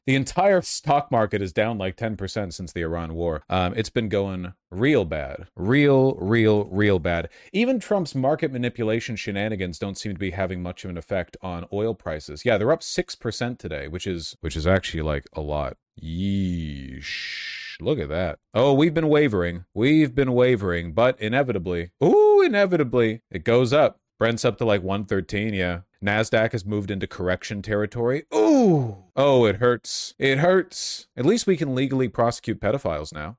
The entire stock market is down like 10% since the Iran war. It's been going real bad. Real bad. Even Trump's market manipulation shenanigans don't seem to be having much of an effect on oil prices. Yeah, they're up 6% today, which is actually like a lot. Yeesh. Look at that. Oh, we've been wavering, but inevitably, it goes up. Brent's up to like 113, yeah. NASDAQ has moved into correction territory. Ooh! Oh, it hurts. It hurts. At least we can legally prosecute pedophiles now.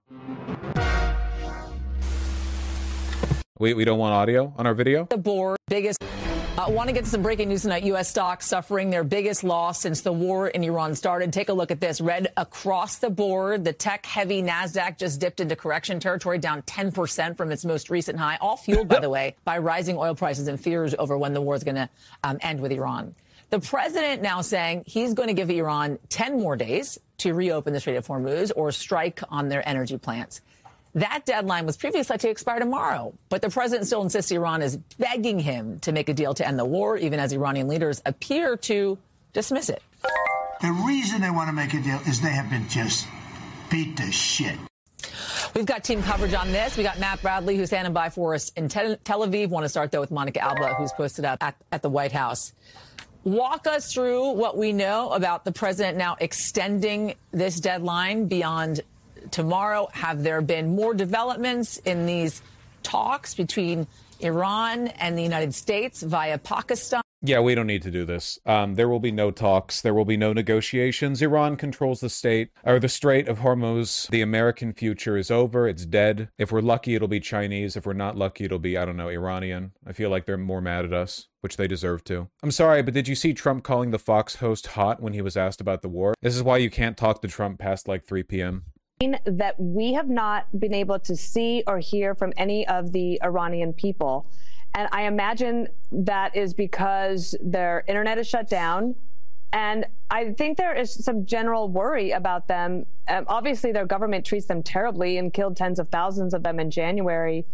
We don't want audio on our video? The board, biggest... want to get to some breaking news tonight. U.S. stocks suffering their biggest loss since the war in Iran started. Take a look at this. Red across the board. The tech-heavy NASDAQ just dipped into correction territory, down 10% from its most recent high, all fueled, by the way, by rising oil prices and fears over when the war is going to end with Iran. The president now saying he's going to give Iran 10 more days to reopen the Strait of Hormuz or strike on their energy plants. That deadline was previously set to expire tomorrow, but the president still insists Iran is begging him to make a deal to end the war, even as Iranian leaders appear to dismiss it. The reason they want to make a deal is they have been just beat to shit. We've got team coverage on this. We got Matt Bradley, who's standing by for us in Tel Aviv. Want to start, though, with Monica Alba, who's posted up at the White House. Walk us through what we know about the president now extending this deadline beyond tomorrow. Have there been more developments in these talks between Iran and the United States via Pakistan? Yeah, we don't need to do this. There will be no talks. There will be no negotiations. Iran controls the Strait of Hormuz. The American future is over. It's dead. If we're lucky, it'll be Chinese. If we're not lucky, it'll be, I don't know, Iranian. I feel like they're more mad at us, which they deserve to. I'm sorry, but did you see Trump calling the Fox host hot when he was asked about the war? This is why you can't talk to Trump past like 3 p.m. That we have not been able to see or hear from any of the Iranian people. And I imagine that is because their internet is shut down. And I think there is some general worry about them. Obviously, their government treats them terribly and killed tens of thousands of them in January.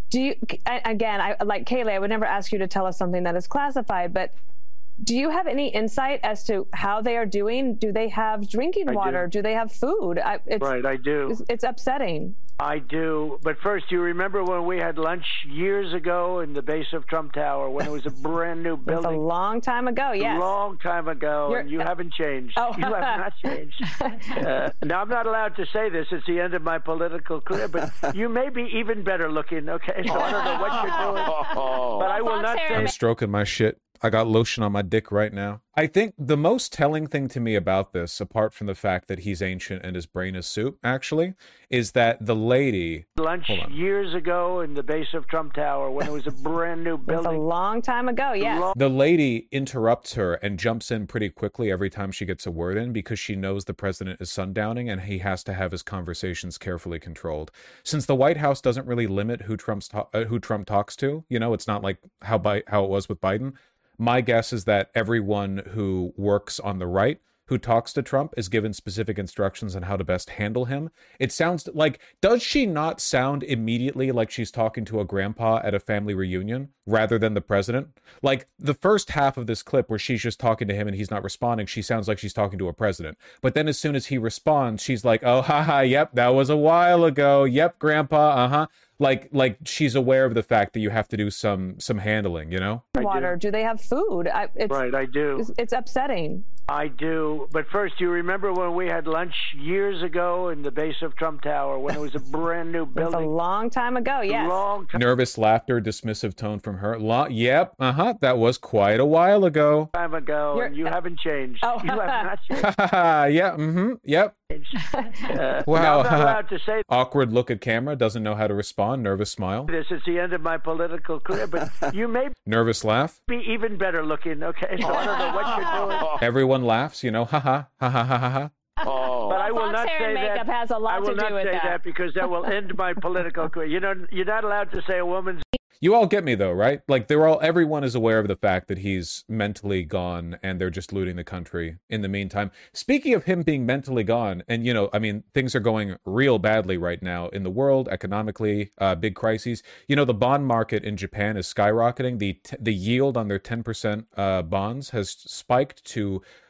Like Kayleigh, I would never ask you to tell us something that is classified, but do you have any insight as to how they are doing? Do they have drinking water? Do they have food? Right, I do. It's upsetting. I do. But first, you remember when we had lunch years ago in the base of Trump Tower when it was a brand new building? It's a long time ago, yes. A long time ago, and you haven't changed. Oh. You have not changed. Now, I'm not allowed to say this. It's the end of my political career, but you may be even better looking, okay? So I don't know what you're doing, but I will not say... I'm stroking my shit. I got lotion on my dick right now. I think the most telling thing to me about this, apart from the fact that he's ancient and his brain is soup, actually, is that the lady... Lunch years ago in the base of Trump Tower when it was a brand new building. It's a long time ago, yes. The lady interrupts her and jumps in pretty quickly every time she gets a word in because she knows the president is sundowning and he has to have his conversations carefully controlled. Since the White House doesn't really limit who Trump talks to, you know, it's not like how it was with Biden. My guess is that everyone who works on the right who talks to Trump is given specific instructions on how to best handle him. It sounds like, does she not sound immediately like she's talking to a grandpa at a family reunion rather than the president? Like the first half of this clip where she's just talking to him and he's not responding, she sounds like she's talking to a president. But then as soon as he responds, she's like, oh, haha, yep, that was a while ago. Yep, grandpa, uh-huh. Like she's aware of the fact that you have to do some handling, you know? Water. Do they have food? Right, I do. It's upsetting. I do. But first, you remember when we had lunch years ago in the base of Trump Tower when it was a brand new building? It's a long time ago, yes. Nervous laughter, dismissive tone from her. Yep, uh-huh, that was quite a while ago. Time ago, and you haven't changed. Oh. You have not changed. Yeah, mm-hmm, yep. Wow. I'm not allowed to say awkward look at camera, doesn't know how to respond, nervous smile. This is the end of my political career, but you may nervous laugh. Be even better looking, okay? So I don't know what you're doing. Everyone laughs, you know, ha ha ha ha ha ha. Oh. But I will not say makeup that. Has a lot I will to do not with say that. that because that will end my political career. You know, you're not allowed to say a woman's. You all get me though, right? Like everyone is aware of the fact that he's mentally gone and they're just looting the country in the meantime. Speaking of him being mentally gone, and you know, I mean, things are going real badly right now in the world, economically, big crises. You know, the bond market in Japan is skyrocketing. The yield on their 10% bonds has spiked to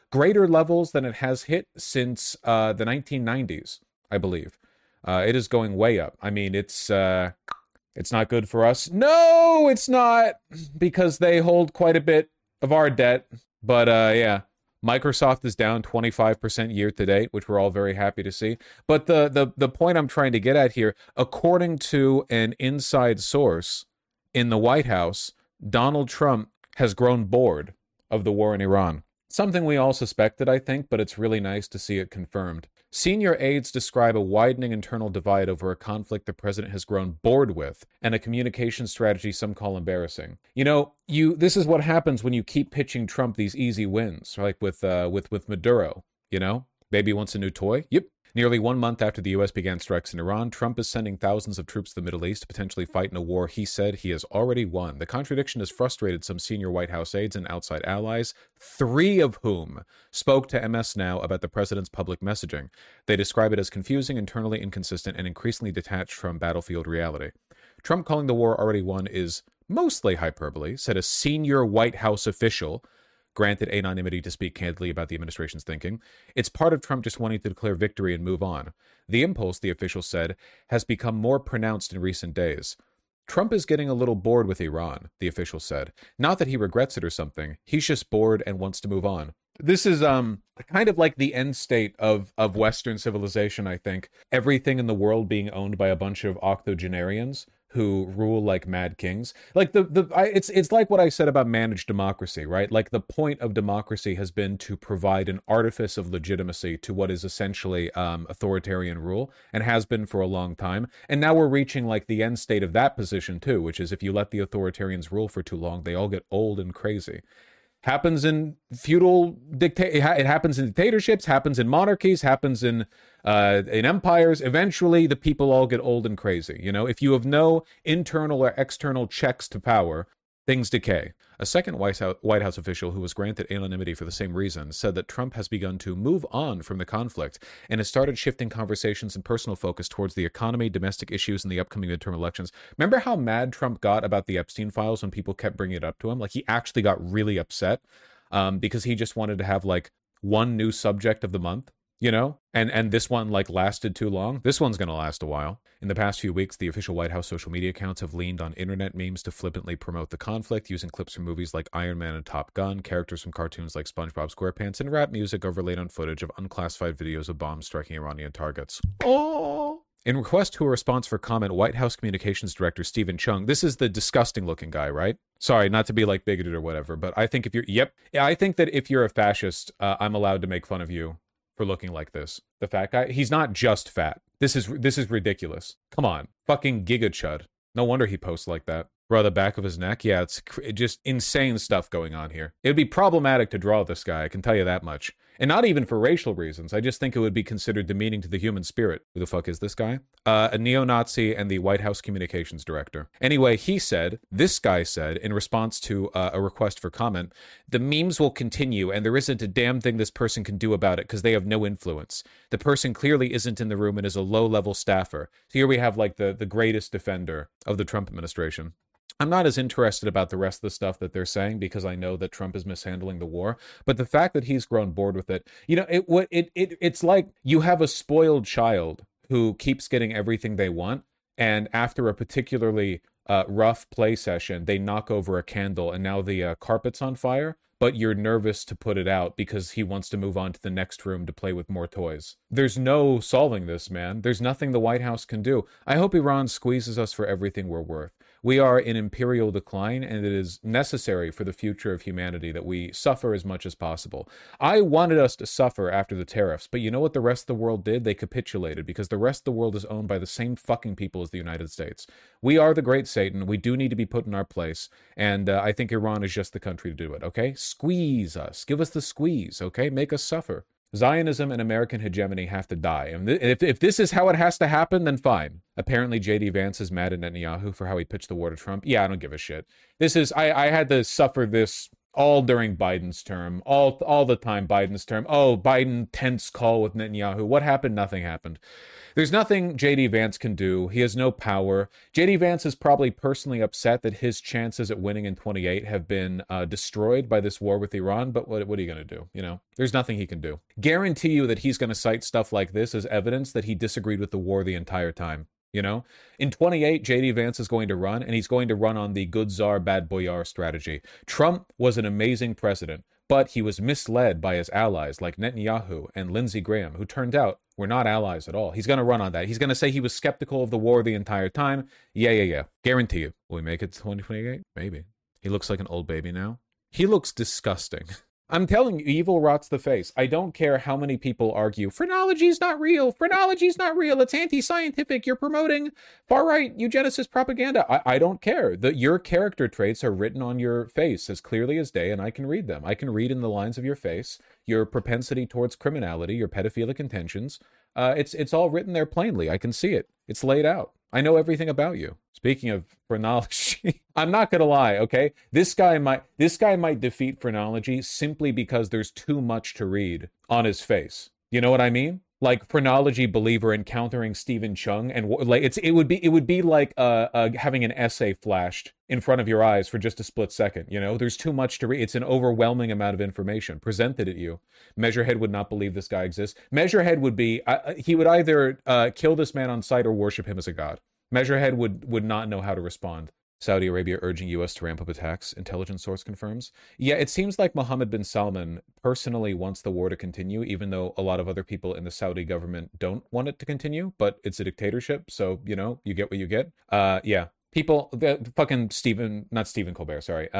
greater levels than it has hit since the 1990s, I believe. It is going way up. I mean, it's not good for us. No, it's not, because they hold quite a bit of our debt. But yeah, Microsoft is down 25% year to date, which we're all very happy to see. But the point I'm trying to get at here, according to an inside source in the White House, Donald Trump has grown bored of the war in Iran. Something we all suspected, I think, but it's really nice to see it confirmed. Senior aides describe a widening internal divide over a conflict the president has grown bored with, and a communication strategy some call embarrassing. You know, this is what happens when you keep pitching Trump these easy wins, like with Maduro. You know, baby wants a new toy. Yep. Nearly 1 month after the U.S. began strikes in Iran, Trump is sending thousands of troops to the Middle East to potentially fight in a war he said he has already won. The contradiction has frustrated some senior White House aides and outside allies, 3 of whom spoke to MS Now about the president's public messaging. They describe it as confusing, internally inconsistent, and increasingly detached from battlefield reality. Trump calling the war already won is mostly hyperbole, said a senior White House official, granted anonymity to speak candidly about the administration's thinking. It's part of Trump just wanting to declare victory and move on. The impulse, the official said, has become more pronounced in recent days. Trump is getting a little bored with Iran, the official said. Not that he regrets it or something. He's just bored and wants to move on. This is kind of like the end state of Western civilization, I think. Everything in the world being owned by a bunch of octogenarians who rule like mad kings. Like it's like what I said about managed democracy, right? Like the point of democracy has been to provide an artifice of legitimacy to what is essentially authoritarian rule, and has been for a long time. And now we're reaching like the end state of that position too, which is if you let the authoritarians rule for too long, they all get old and crazy. Happens in it happens in dictatorships, happens in monarchies, happens in empires. Eventually, the people all get old and crazy. You know, if you have no internal or external checks to power, things decay. A second White House official who was granted anonymity for the same reason said that Trump has begun to move on from the conflict and has started shifting conversations and personal focus towards the economy, domestic issues, and the upcoming midterm elections. Remember how mad Trump got about the Epstein files when people kept bringing it up to him? Like, he actually got really upset because he just wanted to have like one new subject of the month, you know? And this one like lasted too long. This one's going to last a while. In the past few weeks, the official White House social media accounts have leaned on internet memes to flippantly promote the conflict, using clips from movies like Iron Man and Top Gun, characters from cartoons like SpongeBob SquarePants, and rap music overlaid on footage of unclassified videos of bombs striking Iranian targets. Oh! In request to a response for comment, White House Communications Director Stephen Chung, this is the disgusting looking guy, right? Sorry, not to be like bigoted or whatever, but I think I think that if you're a fascist, I'm allowed to make fun of you for looking like this. The fat guy, he's not just fat. This is ridiculous. Come on, fucking Giga Chud. No wonder he posts like that. Bro, the back of his neck, yeah, it's just insane stuff going on here. It would be problematic to draw this guy, I can tell you that much. And not even for racial reasons. I just think it would be considered demeaning to the human spirit. Who the fuck is this guy? A neo-Nazi and the White House Communications Director. Anyway, this guy said, in response to a request for comment, the memes will continue and there isn't a damn thing this person can do about it because they have no influence. The person clearly isn't in the room and is a low-level staffer. So here we have like the greatest defender of the Trump administration. I'm not as interested about the rest of the stuff that they're saying because I know that Trump is mishandling the war. But the fact that he's grown bored with it, you know, it's like you have a spoiled child who keeps getting everything they want, and after a particularly rough play session, they knock over a candle and now the carpet's on fire. But you're nervous to put it out because he wants to move on to the next room to play with more toys. There's no solving this, man. There's nothing the White House can do. I hope Iran squeezes us for everything we're worth. We are in imperial decline, and it is necessary for the future of humanity that we suffer as much as possible. I wanted us to suffer after the tariffs, but you know what the rest of the world did? They capitulated, because the rest of the world is owned by the same fucking people as the United States. We are the great Satan. We do need to be put in our place, and I think Iran is just the country to do it, okay? Squeeze us. Give us the squeeze, okay? Make us suffer. Zionism and American hegemony have to die. And if this is how it has to happen, then fine. Apparently, J.D. Vance is mad at Netanyahu for how he pitched the war to Trump. Yeah, I don't give a shit. This is, I had to suffer this All during Biden's term, all the time Biden's term. Oh, Biden tense call with Netanyahu. What happened? Nothing happened. There's nothing J.D. Vance can do. He has no power. J.D. Vance is probably personally upset that his chances at winning in 28 have been destroyed by this war with Iran, but what are you going to do? You know, there's nothing he can do. Guarantee you that he's going to cite stuff like this as evidence that he disagreed with the war the entire time. You know, in 28, J.D. Vance is going to run, and he's going to run on the good czar, bad boyar strategy. Trump was an amazing president, but he was misled by his allies like Netanyahu and Lindsey Graham, who turned out were not allies at all. He's going to run on that. He's going to say he was skeptical of the war the entire time. Yeah. Guarantee you. Will we make it to 2028? Maybe. He looks like an old baby now. He looks disgusting. I'm telling you, evil rots the face. I don't care how many people argue, phrenology's not real, it's anti-scientific, you're promoting far-right eugenicist propaganda. I don't care. Your character traits are written on your face as clearly as day, and I can read them. I can read in the lines of your face your propensity towards criminality, your pedophilic intentions. It's all written there plainly. I can see it. It's laid out. I know everything about you. Speaking of phrenology, I'm not going to lie, okay? This guy might defeat phrenology simply because there's too much to read on his face. You know what I mean? Like phrenology believer encountering Stephen Chung, and like it would be like having an essay flashed in front of your eyes for just a split second. You know, there's too much to read. It's an overwhelming amount of information presented at you. Measurehead would not believe this guy exists. Measurehead would be he would either kill this man on sight or worship him as a god. Measurehead would not know how to respond. Saudi Arabia urging U.S. to ramp up attacks, intelligence source confirms. Yeah, it seems like Mohammed bin Salman personally wants the war to continue, even though a lot of other people in the Saudi government don't want it to continue, but it's a dictatorship, so, you know, you get what you get. Yeah. People, fucking not Stephen Colbert, sorry,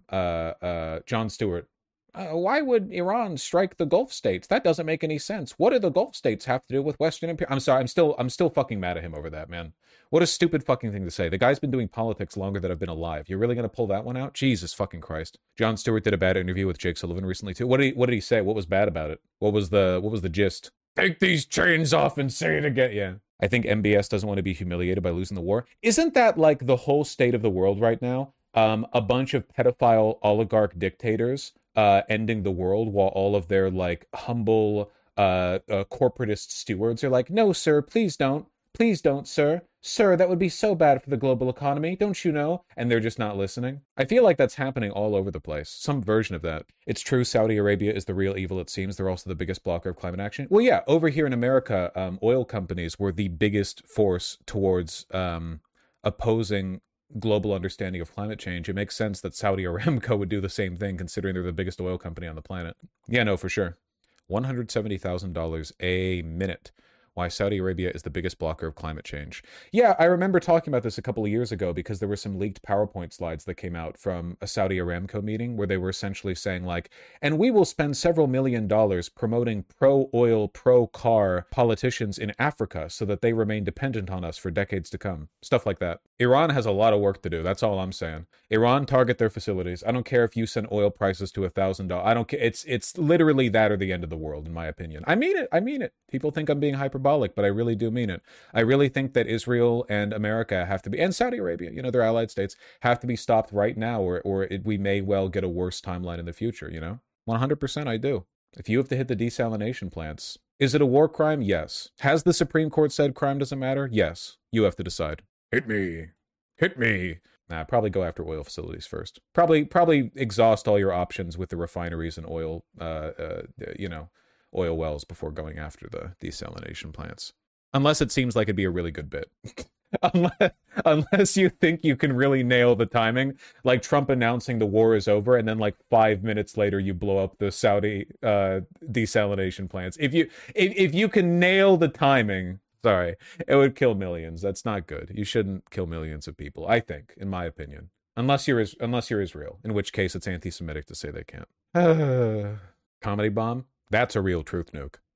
Jon Stewart. Why would Iran strike the Gulf states? That doesn't make any sense. What do the Gulf states have to do with Western Imperial? I'm sorry, I'm still fucking mad at him over that, man. What a stupid fucking thing to say. The guy's been doing politics longer than I've been alive. You're really gonna pull that one out? Jesus fucking Christ. Jon Stewart did a bad interview with Jake Sullivan recently too. What did he say? What was bad about it? What was the gist? Take these chains off and say it again. Yeah. I think MBS doesn't want to be humiliated by losing the war. Isn't that like the whole state of the world right now? A bunch of pedophile oligarch dictators ending the world while all of their like humble corporatist stewards are like, no, sir, please don't, sir, that would be so bad for the global economy, don't you know? And they're just not listening. I feel like that's happening all over the place, some version of that. It's true Saudi Arabia is the real evil, it seems. They're also the biggest blocker of climate action. Well, yeah, over here in America, oil companies were the biggest force towards opposing global understanding of climate change. It makes sense that Saudi Aramco would do the same thing, considering they're the biggest oil company on the planet. Yeah, no, for sure. $170,000 a minute. Why Saudi Arabia is the biggest blocker of climate change. Yeah, I remember talking about this a couple of years ago because there were some leaked PowerPoint slides that came out from a Saudi Aramco meeting where they were essentially saying like, and we will spend several $1 million promoting pro-oil, pro-car politicians in Africa so that they remain dependent on us for decades to come. Stuff like that. Iran has a lot of work to do. That's all I'm saying. Iran, target their facilities. I don't care if you send oil prices to $1,000. I don't care. It's literally that or the end of the world, in my opinion. I mean it. People think I'm being hyperbolic, but I really do mean it. I really think that Israel and America have to be, and Saudi Arabia, you know, their allied states, have to be stopped right now, or we may well get a worse timeline in the future, you know? 100% I do. If you have to hit the desalination plants, is it a war crime? Yes. Has the Supreme Court said crime doesn't matter? Yes. You have to decide. Hit me. Nah, probably go after oil facilities first. Probably exhaust all your options with the refineries and oil, oil wells before going after the desalination plants. Unless it seems like it'd be a really good bit. Unless you think you can really nail the timing, like Trump announcing the war is over, and then like 5 minutes later you blow up the Saudi desalination plants. If you can nail the timing, sorry, it would kill millions. That's not good. You shouldn't kill millions of people, I think, in my opinion. Unless you're Israel, in which case it's anti-Semitic to say they can't. Comedy bomb? That's a real truth nuke.